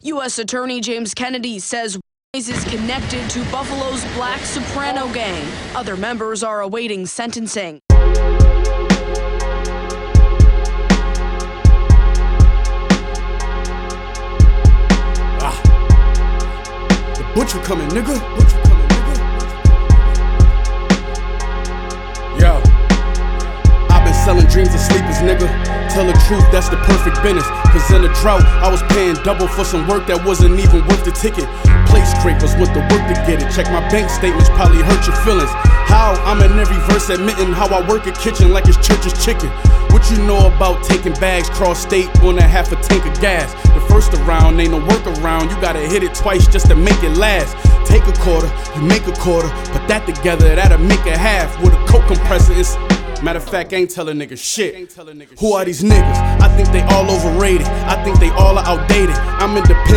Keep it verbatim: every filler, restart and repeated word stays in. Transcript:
U S Attorney James Kennedy says Wise is connected to Buffalo's Black Soprano gang. Other members are awaiting sentencing. Ah. The butcher coming, nigga. Butcher coming, nigga. Yo. I've been selling dreams to sleepers, nigga. Tell the truth, that's the perfect business. Cause in a drought, I was paying double for some work that wasn't even worth the ticket. Plate scrapers with the work to get it. Check my bank statements, probably hurt your feelings. How? I'm in every verse admitting how I work a kitchen like it's church's chicken. What you know about taking bags cross state on a half a tank of gas? The first around ain't no workaround. You gotta hit it twice just to make it last. Take a quarter, you make a quarter. Put that together, that'll make a half. With a coke compressor, it's matter of fact, ain't telling niggas shit. Who are these niggas? I think they all overrated. I think they all are outdated. I'm independent.